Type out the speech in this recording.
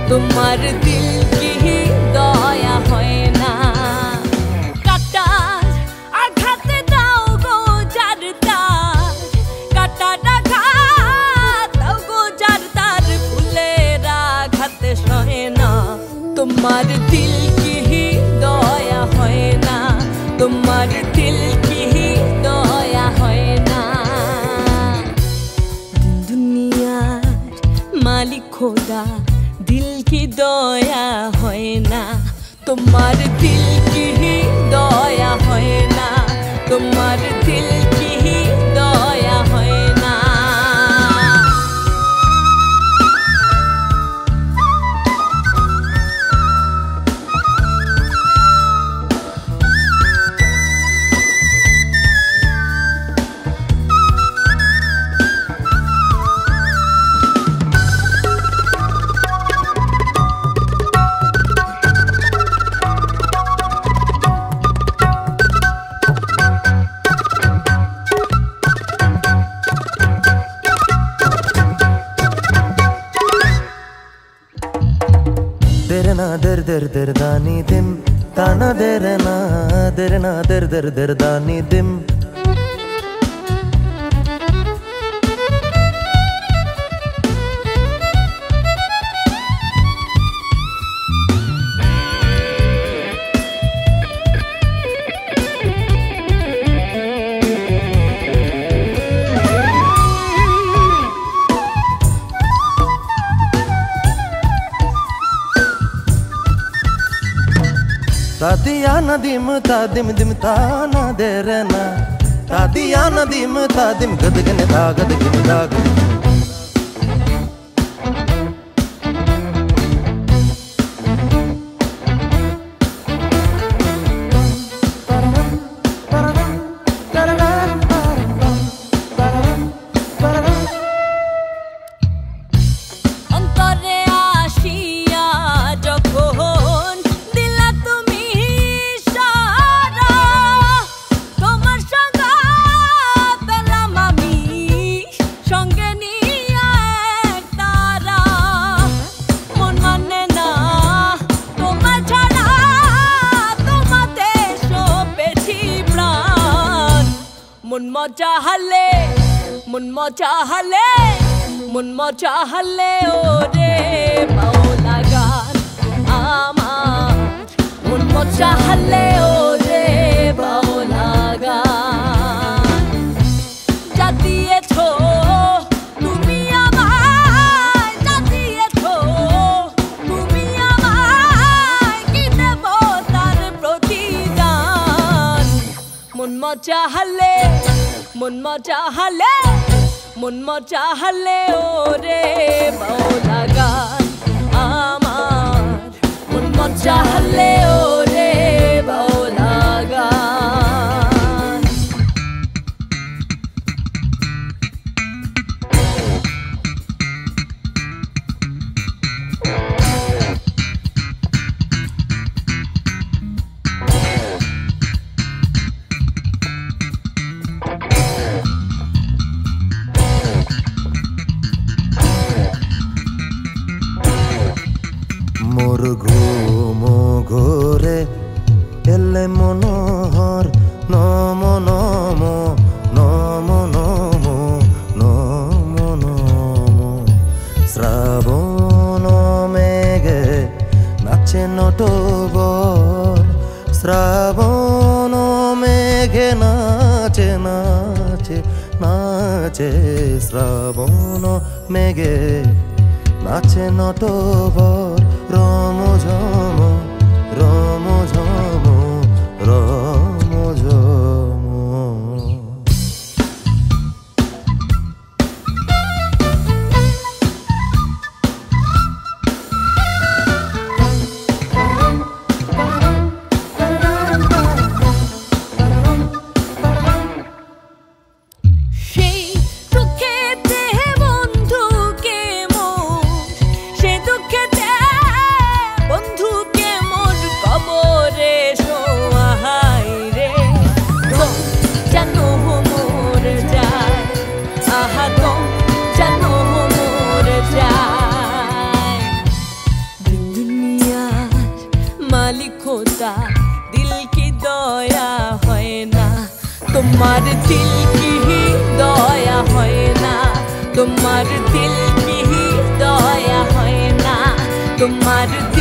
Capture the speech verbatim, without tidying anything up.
তোমার দিল কি দয়া হয় না কাটার আঘাতে দাও গো যার তার কাটার আঘাত দাও গো যার তার ফুলের আঘাতে সহে না তোমার দিল কি দয়া হয় না তোমার দিল কি দয়া হয় না দুনিয়ার মালিক খোদা দিল কি দয়া হয় না তোমার দিল কি দয়া হয় না তোমার দিল কি দয়া হয় না derna der der der dani dim tana derna derna der der der dani dim Tadiya nadim tadim dim tana derna Tadiya nadim tadim gadgane da gadgane da মন মজা হলে মন মজা হলে মন মজা হলে ওরে মাওলা গান আমার মন মজা হলে ওরে মাওলা গান যা দিয়েছো তুমি আমায় যা দিয়েছো তুমি আমায় কি দেব তার প্রতিদান মন মজা হলে মন মজা হলে মন মজা হলে ওরে মাওলা গান আমার মন মজা হলে ওরে মাওলা গান মোর ঘুম ঘোরে এলে মনোহর নম নম নম নম নম নম শ্রাবণ মেঘে নাচে নটবর শ্রাবণ মেঘে নাচে নাচে নাচে শ্রাবণ মেঘে নাচে নটবর রম ঝম রম ঝম রম ঝম সেই দুঃখেতে বন্ধুকে মোর সে দুঃখেতে তোমার দিল কি দয়া হয় না, তোমার দিল কি দয়া হয় না, তোমার